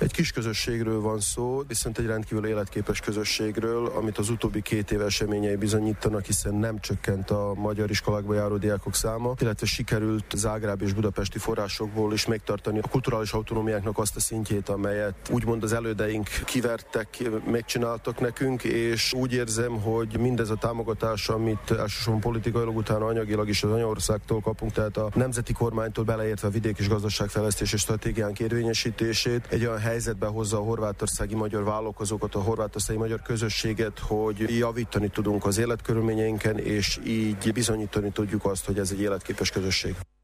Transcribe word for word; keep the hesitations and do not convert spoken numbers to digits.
Egy kis közösségről van szó, viszont egy rendkívül életképes közösségről, amit az utóbbi két év eseményei bizonyítanak, hiszen nem csökkent a magyar iskolákba járó diákok száma, illetve sikerült zágrábi és budapesti forrásokból is megtartani a kulturális autonómiáknak azt a szintjét, amelyet úgymond az elődeink kivertek, megcsináltak nekünk, és úgy érzem, hogy mindez a támogatás, amit elsősorban politikailag, utána anyagilag is az anyaországtól kapunk, tehát a nemzeti kormánytól beleértve a vidék és gazdaságfejlesztési stratégiánk érvényesítését, egy olyan helyzetbe hozza a horvátországi magyar vállalkozókat, a horvátországi magyar közösséget, hogy javítani tudunk az életkörülményeinken, és így bizonyítani tudjuk azt, hogy ez egy életképes közösség.